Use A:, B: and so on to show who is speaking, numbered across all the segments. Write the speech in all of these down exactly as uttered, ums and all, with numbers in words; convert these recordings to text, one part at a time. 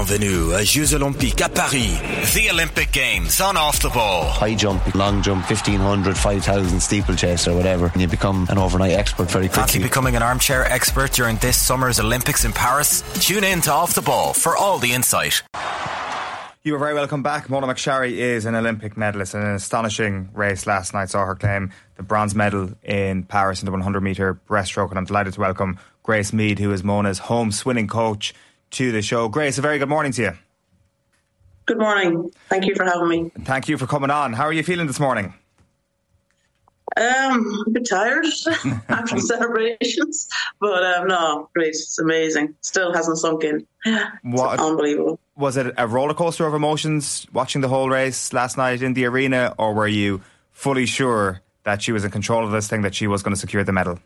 A: Bienvenue aux Jeux Olympiques à Paris. The Olympic Games on Off the Ball.
B: High jump, long jump, fifteen hundred, five thousand, steeplechase or whatever. And you become an overnight expert very quickly.
A: Fancy becoming an armchair expert during this summer's Olympics in Paris? Tune in to Off the Ball for all the insight.
C: You are very welcome back. Mona McSharry is an Olympic medalist in an astonishing race last night. Saw her claim the bronze medal in Paris in the one hundred metre breaststroke, and I'm delighted to welcome Grace Mead, who is Mona's home swimming coach, to the show. Grace, a very good morning to you.
D: Good morning. Thank you for having me.
C: Thank you for coming on. How are you feeling this morning?
D: Um, a bit tired after celebrations, but um, no, great. It's amazing. Still hasn't sunk in.
C: What,
D: it's unbelievable.
C: Was it a roller coaster of emotions watching the whole race last night in the arena, or were you fully sure that she was in control of this thing, that she was going to secure the medal?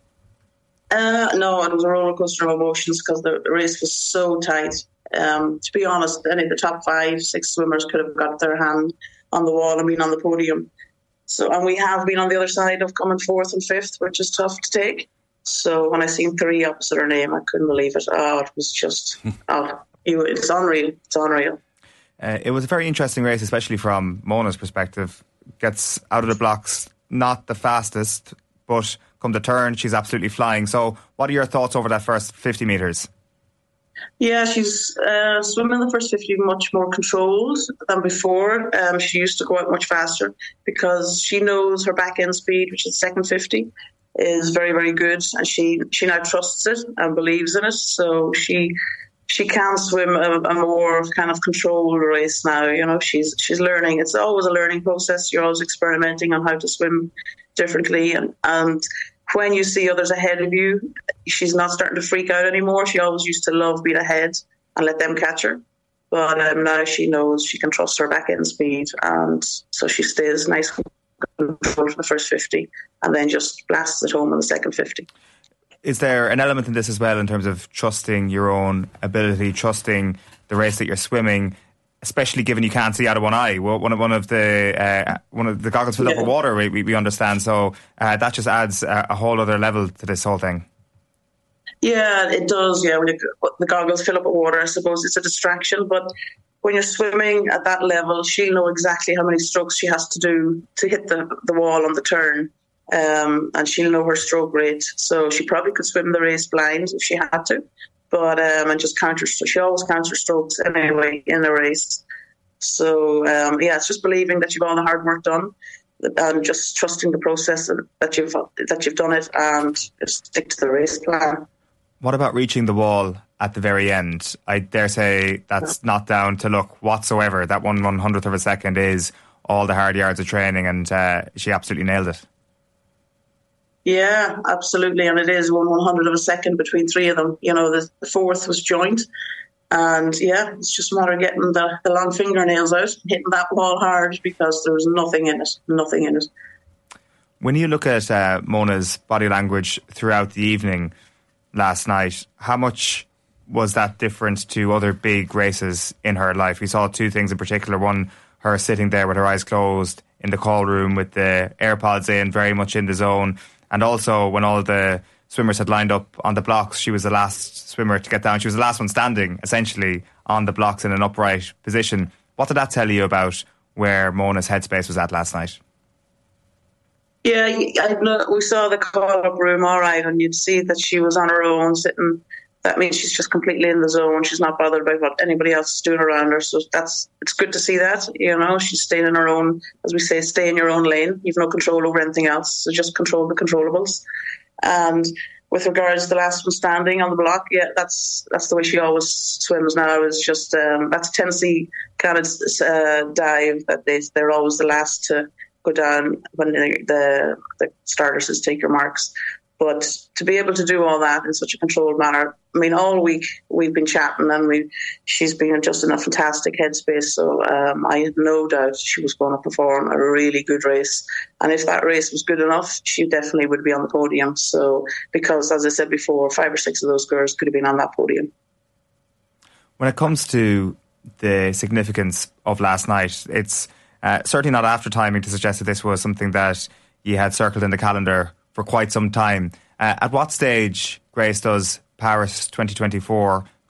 D: Uh, no, it was a roller coaster of emotions because the race was so tight. Um, to be honest, any of the top five, six swimmers could have got their hand on the wall and been on the podium. So, and we have been on the other side of coming fourth and fifth, which is tough to take. So when I seen three opposite her name, I couldn't believe it. Oh, it was just, oh, it's unreal. It's unreal.
C: Uh, it was a very interesting race, especially from Mona's perspective. Gets out of the blocks, not the fastest, but come the turn, she's absolutely flying. So what are your thoughts over that first fifty metres?
D: Yeah, she's uh, swimming the first fifty much more controlled than before. Um, she used to go out much faster because she knows her back end speed, which is second fifty, is very, very good. And she, she now trusts it and believes in it. So she she can swim a, a more kind of controlled race now. You know, she's she's learning. It's always a learning process. You're always experimenting on how to swim differently. And, and when you see others ahead of you, she's not starting to freak out anymore. She always used to love being ahead and let them catch her. But um, now she knows she can trust her back end speed. And so she stays nice and controlled for the first fifty and then just blasts it home in the second fifty.
C: Is there an element in this as well in terms of trusting your own ability, trusting the race that you're swimming, especially given you can't see out of one eye? One of one of the uh, one of the goggles filled
D: yeah.
C: up with water. We we understand, so uh, that just adds a, a whole other level to this whole thing.
D: Yeah, it does. Yeah, when you, the goggles fill up with water, I suppose it's a distraction. But when you're swimming at that level, she'll know exactly how many strokes she has to do to hit the the wall on the turn, um, and she'll know her stroke rate. So she probably could swim the race blind if she had to. But um, and just counter, she always counts her strokes anyway in the race. So um, yeah, it's just believing that you've all the hard work done, and just trusting the process that you've that you've done it, and just stick to the race plan.
C: What about reaching the wall at the very end? I dare say that's not down to luck whatsoever. That one one hundredth of a second is all the hard yards of training, and uh, she absolutely nailed it.
D: Yeah, absolutely. And it is one one hundred of a second between three of them. You know, the, the fourth was joint. And yeah, it's just a matter of getting the, the long fingernails out, hitting that wall hard because there was nothing in it, nothing in it.
C: When you look at uh, Mona's body language throughout the evening last night, how much was that different to other big races in her life? We saw two things in particular. One, her sitting there with her eyes closed in the call room with the AirPods in, very much in the zone. And also, when all the swimmers had lined up on the blocks, she was the last swimmer to get down. She was the last one standing, essentially, on the blocks in an upright position. What did that tell you about where Mona's headspace was at last night?
D: Yeah, I, we saw the call-up room, all right, and you'd see that she was on her own, sitting. That means she's just completely in the zone. She's not bothered by what anybody else is doing around her. So that's it's good to see that, you know. She's staying in her own, as we say, stay in your own lane. You've no control over anything else. So just control the controllables. And with regards to the last one standing on the block, yeah, that's that's the way she always swims now. Is just um, that's a Tennessee kind of uh, dive that they they're always the last to go down when the the, the starters is take your marks. But to be able to do all that in such a controlled manner, I mean, all week we've been chatting and we she's been just in a fantastic headspace. So um, I had no doubt she was going to perform a really good race. And if that race was good enough, she definitely would be on the podium. So because, as I said before, five or six of those girls could have been on that podium.
C: When it comes to the significance of last night, it's uh, certainly not after timing to suggest that this was something that you had circled in the calendar for quite some time. Uh, at what stage, Grace, does Paris twenty twenty-four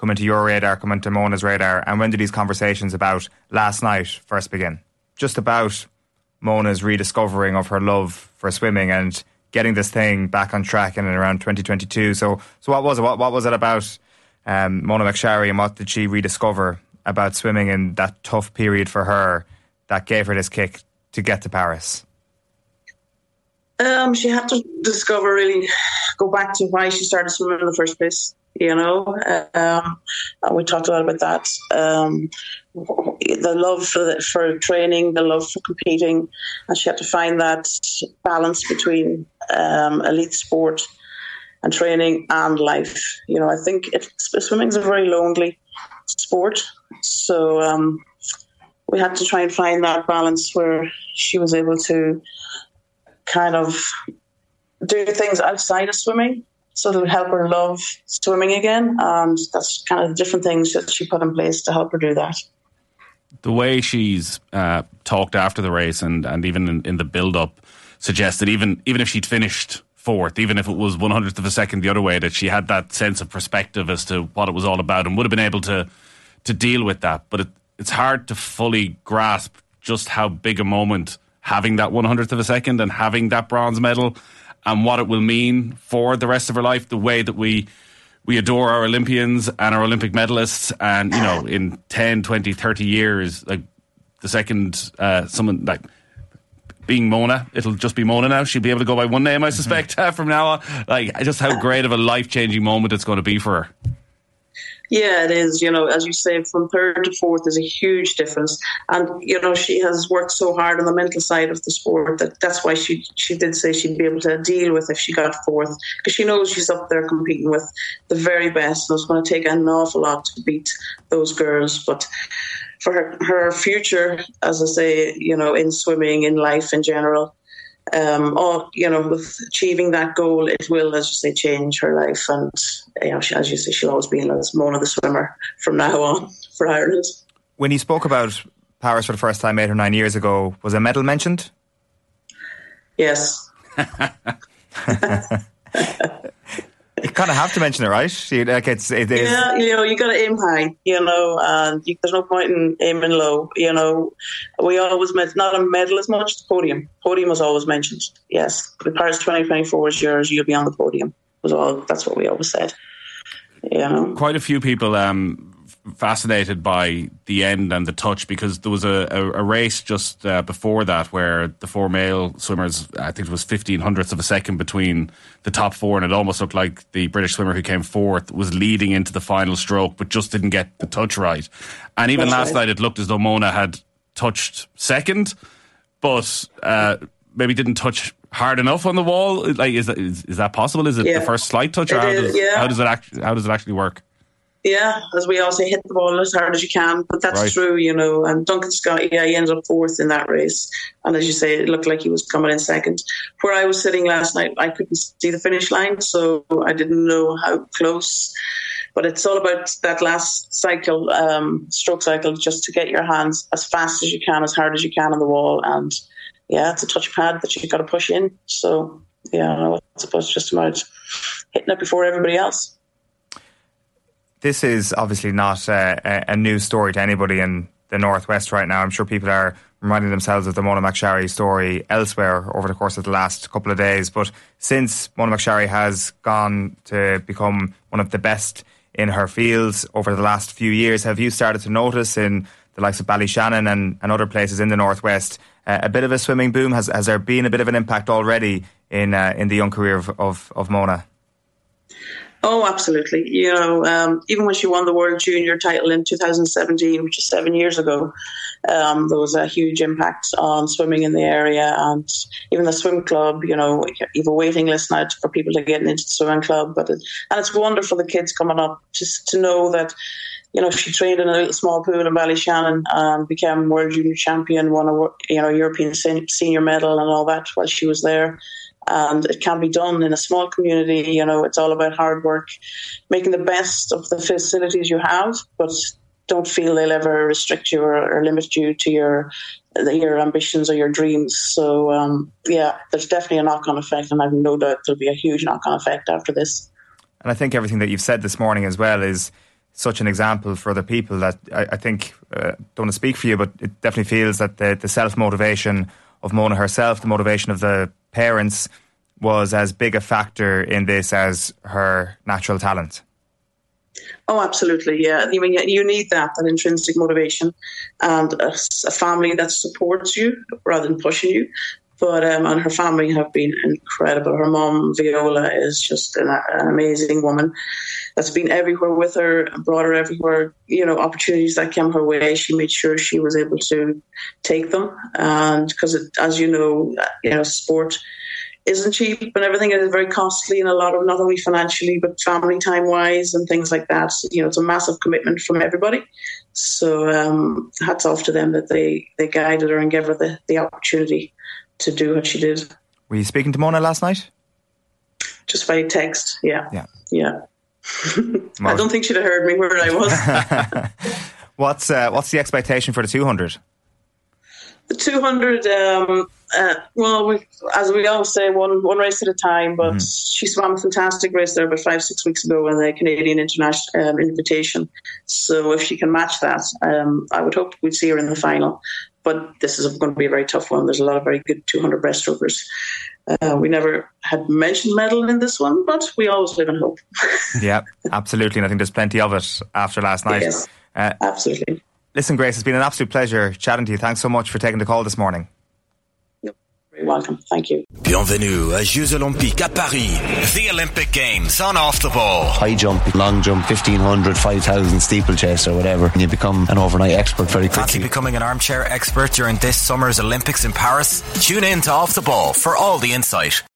C: come into your radar, come into Mona's radar, and when did these conversations about last night first begin? Just about Mona's rediscovering of her love for swimming and getting this thing back on track in and around twenty twenty-two. So, so what was it? What, what was it about um, Mona McSharry, and what did she rediscover about swimming in that tough period for her that gave her this kick to get to Paris?
D: Um, she had to discover, really, go back to why she started swimming in the first place. You know, um, and we talked a lot about that. Um, the love for the, for training, the love for competing, and she had to find that balance between um, elite sport and training and life. You know, I think it, swimming is a very lonely sport, so um, we had to try and find that balance where she was able to kind of do things outside of swimming, so it would help her love swimming again. And that's kind of the different things that she put in place to help her do that.
E: The way she's uh, talked after the race and, and even in, in the build-up suggests that even, even if she'd finished fourth, even if it was one hundredth of a second the other way, that she had that sense of perspective as to what it was all about and would have been able to, to deal with that. But it, it's hard to fully grasp just how big a moment having that one hundredth of a second and having that bronze medal and what it will mean for the rest of her life, the way that we we adore our Olympians and our Olympic medalists. And, you know, in ten, twenty, thirty years, like the second uh, someone like being Mona, it'll just be Mona now. She'll be able to go by one name, I suspect, mm-hmm. from now on. Like, just how great of a life-changing moment it's going to be for her.
D: Yeah, it is. You know, as you say, from third to fourth is a huge difference. And, you know, she has worked so hard on the mental side of the sport that that's why she she did say she'd be able to deal with if she got fourth, because she knows she's up there competing with the very best, and it's going to take an awful lot to beat those girls. But for her, her future, as I say, you know, in swimming, in life in general, Um, or, you know, with achieving that goal, it will, as you say, change her life. And, you know, she, as you say, she'll always be as Mona the swimmer from now on for Ireland.
C: When you spoke about Paris for the first time eight or nine years ago, was a medal mentioned?
D: Yes.
C: You kind of have to mention it, right? You, like it's, it is.
D: Yeah, you know, you got to aim high, you know, and you, there's no point in aiming low. You know, we always meant not a medal as much, the podium. Podium was always mentioned. Yes, the Paris twenty twenty-four is yours. You'll be on the podium. Was all. That's what we always said. You know,
E: quite a few people um, fascinated by the end and the touch, because there was a, a, a race just uh, before that where the four male swimmers, I think it was fifteen hundredths of a second between the top four, and it almost looked like the British swimmer who came fourth was leading into the final stroke but just didn't get the touch right. And even That's last right. night it looked as though Mona had touched second, but uh, maybe didn't touch hard enough on the wall. Like, is that, is, is that possible? Is it yeah. the first slight touch, or how does, yeah. how does it actually how does it actually work?
D: Yeah, as we all say, hit the ball as hard as you can. But that's right. true, you know. And Duncan Scott, yeah, he ended up fourth in that race. And as you say, it looked like he was coming in second. Where I was sitting last night, I couldn't see the finish line, so I didn't know how close. But it's all about that last cycle, um, stroke cycle, just to get your hands as fast as you can, as hard as you can on the wall. And yeah, it's a touch pad that you've got to push in. So yeah, no, it's about just about hitting it before everybody else.
C: This is obviously not a, a new story to anybody in the Northwest right now. I'm sure people are reminding themselves of the Mona McSharry story elsewhere over the course of the last couple of days. But since Mona McSharry has gone to become one of the best in her fields over the last few years, have you started to notice in the likes of Ballyshannon and, and other places in the Northwest uh, a bit of a swimming boom? Has has there been a bit of an impact already in uh, in the young career of, of, of Mona?
D: Oh, absolutely. You know, um, even when she won the World Junior title in two thousand seventeen, which is seven years ago, um, there was a huge impact on swimming in the area. And even the swim club, you know, you have a waiting list now for people to get into the swimming club. But it, and it's wonderful, the kids coming up, just to know that, you know, she trained in a little small pool in Ballyshannon and became World Junior champion, won a, you know, European senior medal and all that while she was there. And it can be done in a small community. You know, it's all about hard work, making the best of the facilities you have, but don't feel they'll ever restrict you or, or limit you to your your ambitions or your dreams. So, um, yeah, there's definitely a knock-on effect, and I've no doubt there'll be a huge knock-on effect after this.
C: And I think everything that you've said this morning as well is such an example for other people that I, I think, uh, don't want to speak for you, but it definitely feels that the, the self-motivation of Mona herself, the motivation of the parents, was as big a factor in this as her natural talent.
D: Oh, absolutely, yeah. I mean, you need that, that intrinsic motivation and a, a family that supports you rather than pushing you. But um, and her family have been incredible. Her mom, Viola, is just an, an amazing woman that's been everywhere with her, brought her everywhere. You know, opportunities that came her way, she made sure she was able to take them. And because, as you know, you know, sport isn't cheap and everything. It is very costly, and a lot of, not only financially but family time wise and things like that. You know, it's a massive commitment from everybody. So um, hats off to them that they, they guided her and gave her the, the opportunity to do what she did.
C: Were you speaking to Mona last night?
D: Just by text, yeah.
C: Yeah.
D: Yeah. I don't think she'd have heard me where I was.
C: what's uh, what's the expectation for the two hundred?
D: The two hundred, um, uh, well, we, as we always say, one one race at a time, but mm. she swam a fantastic race there about five, six weeks ago in the Canadian International um, Invitation. So if she can match that, um, I would hope we'd see her in the final. But this is going to be a very tough one. There's a lot of very good two hundred breaststrokers. Uh, we never had mentioned medal in this one, but we always live in hope.
C: Yeah, absolutely. And I think there's plenty of it after last night.
D: Yes,
C: uh,
D: absolutely.
C: Listen, Grace, it's been an absolute pleasure chatting to you. Thanks so much for taking the call this morning.
D: You're very welcome. Thank you.
A: Bienvenue aux Jeux Olympiques à Paris. The Olympic Games on Off the Ball.
B: High jump, long jump, fifteen hundred, five thousand, steeplechase or whatever. And you become an overnight expert very quickly.
A: Fancy becoming an armchair expert during this summer's Olympics in Paris? Tune in to Off the Ball for all the insight.